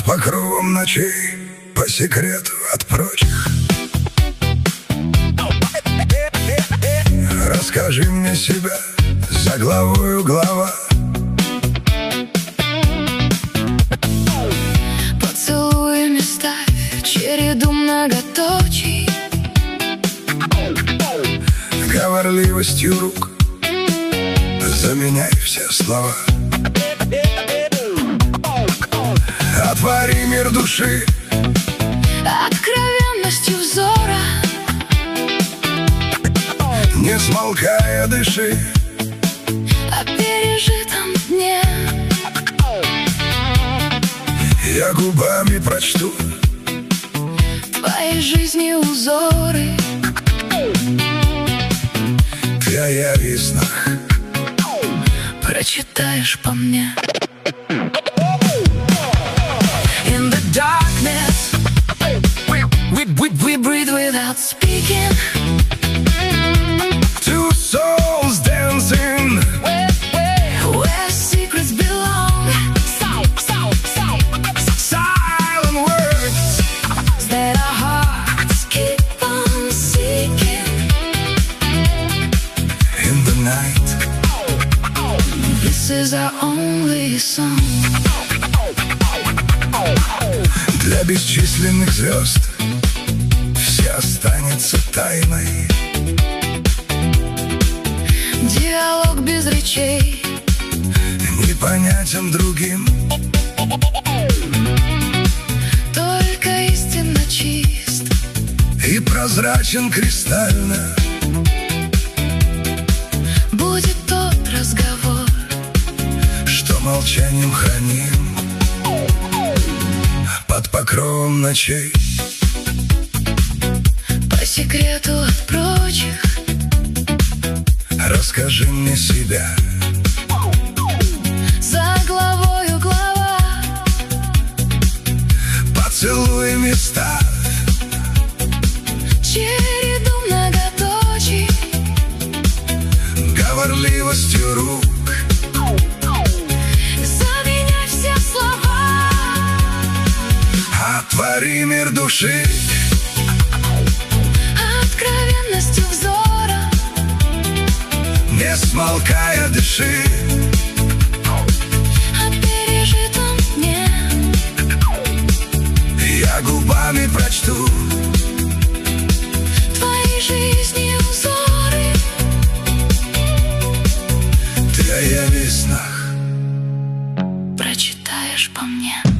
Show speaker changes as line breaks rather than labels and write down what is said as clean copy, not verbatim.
покровом ночей, по секрету от прочих. Расскажи мне себя за главою глава.
Поцелуями ставь череду многоточий,
говорливостью рук заменяй все слова. Отвори мир души
откровенностью взора,
не смолкая дыши
о пережитом дне.
Я губами прочту
Твоей жизни узоры,
ты о яве и снах
прочитаешь по мне. In the darkness, we breathe without speaking.
Two souls dancing,
Where secrets belong,
silent words
that our hearts keep on seeking.
in the night.
This is our only song.
Для бесчисленных звезд все останется тайной.
Диалог без речей,
Непонятен другим,
только истинно чист.
и прозрачен кристально
Будет тот разговор,
что молчанием храним под покровом ночей.
по секрету от прочих.
Расскажи мне себя
За главою глава,
поцелуями ставь
череду многоточий,
говорливостью рук
заменяй все слова.
отвори мир души
Откровенностью взора,
не смолкая дыши
о пережитом дне.
я губами прочту
Твоей жизни узоры,
ты о яве и снах
прочитаешь по мне.